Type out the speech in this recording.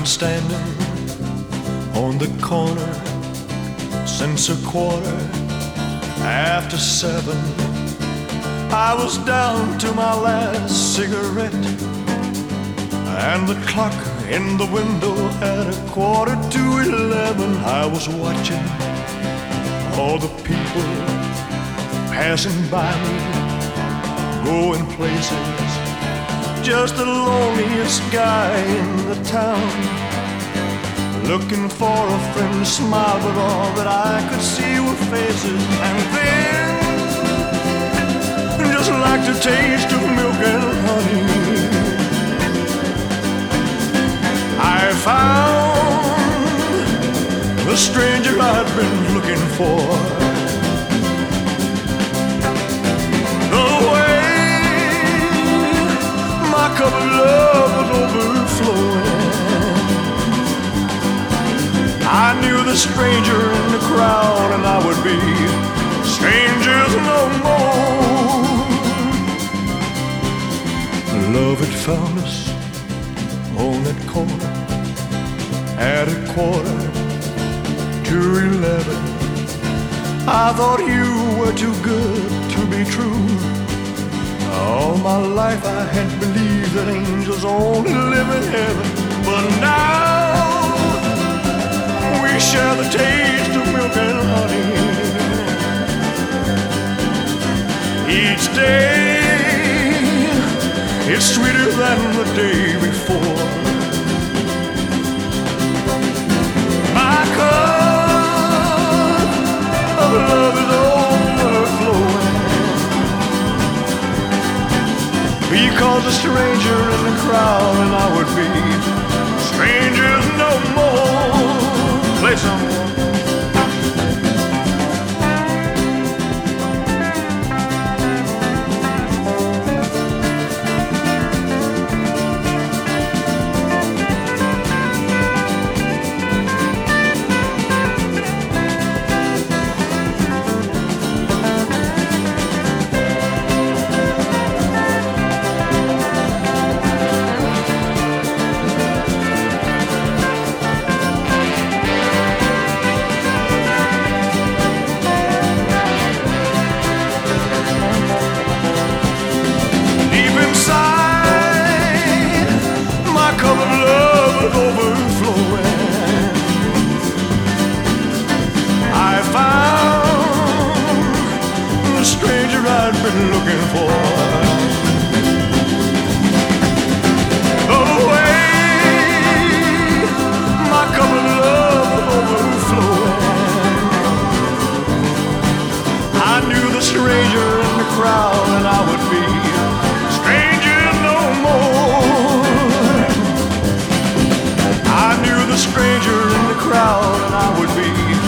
been standing on the corner since a quarter after 7. I was down to my last cigarette, and the clock in the window had a 11:15. I was watching all the people passing by me, going places, just the loneliest guy in the town, looking for a friend to smile, but all that I could see were faces. And then, just like the taste of milk and honey, I found the stranger I'd been looking for. The way my cup of love was overflowing, I knew the stranger in the crowd, and I would be strangers no more. Love had found us on that corner at 11:15. I thought you were too good to be true. All my life I had believed that angels only live in heaven, but now we share the taste of milk and honey. Each day it's sweeter than the day before. My cup of love is overflowing, because a stranger in the crowd, and I would be strangers no more. Play some more. I'd been looking for. The way my cup of love was overflowing, I knew the stranger in the crowd, and I would be strangers no more. I knew the stranger in the crowd, and I would be